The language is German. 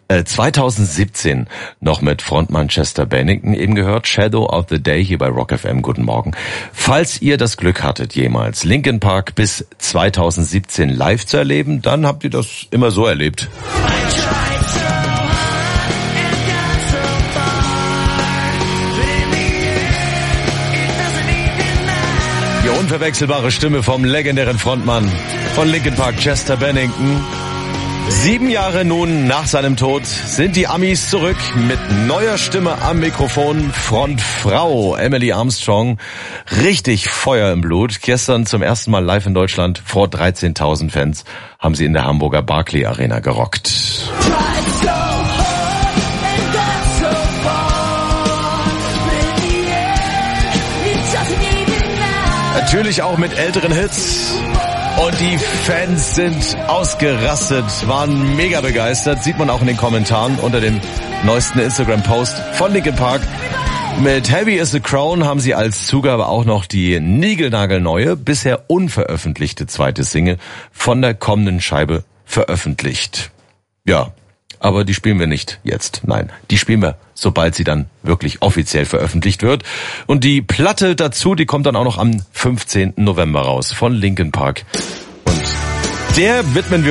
2017 noch mit Frontmann Chester Bennington eben gehört. Shadow of the Day hier bei Rock FM. Guten Morgen. Falls ihr das Glück hattet, jemals Linkin Park bis 2017 live zu erleben, dann habt ihr das immer so erlebt. Die unverwechselbare Stimme vom legendären Frontmann von Linkin Park, Chester Bennington. 7 Jahre nun nach seinem Tod sind die Amis zurück mit neuer Stimme am Mikrofon. Frontfrau Emily Armstrong, richtig Feuer im Blut. Gestern zum ersten Mal live in Deutschland vor 13.000 Fans haben sie in der Hamburger Barclay Arena gerockt. Natürlich auch mit älteren Hits. Und die Fans sind ausgerastet, waren mega begeistert. Sieht man auch in den Kommentaren unter dem neuesten Instagram-Post von Linkin Park. Mit Heavy is the Crown haben sie als Zugabe auch noch die niegelnagelneue, bisher unveröffentlichte zweite Single von der kommenden Scheibe veröffentlicht. Ja, aber die spielen wir nicht jetzt. Nein, die spielen wir, sobald sie dann wirklich offiziell veröffentlicht wird. Und die Platte dazu, die kommt dann auch noch am 15. November raus von Linkin Park. Und der widmen wir